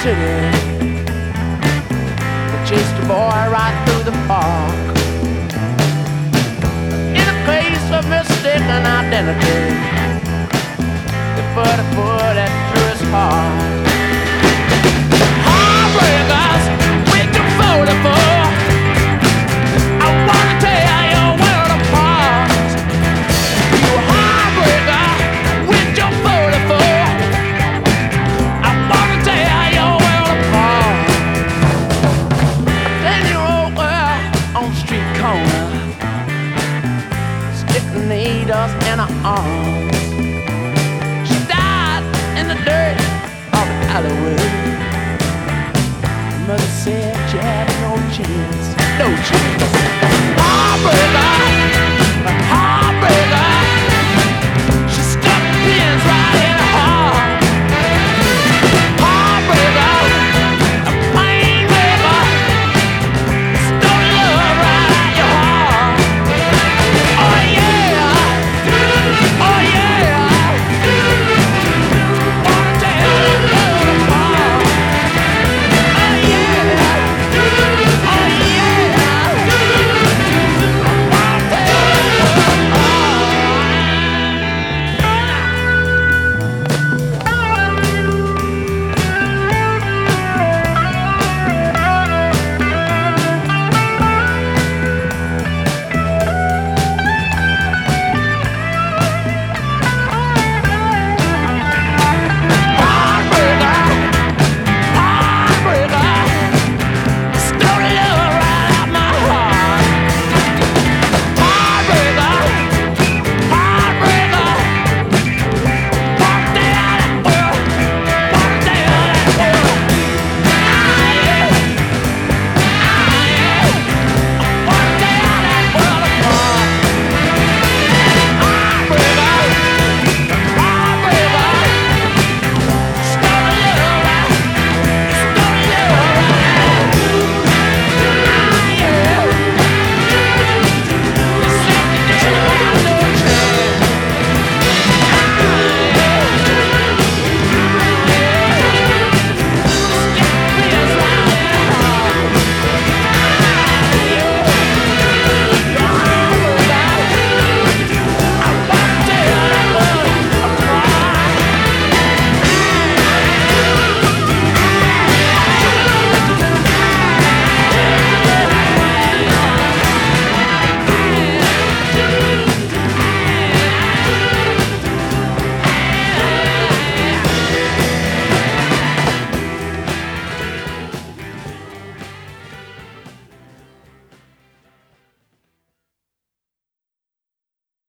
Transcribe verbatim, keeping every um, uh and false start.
city. They chased a boy right through the park. In a case of mistaken identity, they put a bullet through his heart. Heartbreakers, with the forty-four, I wanna tear your world apart. You heartbreaker, with your forty-four, I wanna tear your world apart. ten-year-old girl on the street corner, sticking needles in her arms. She died in the dirt of the alleyway. Mother said she had no chance, no chance.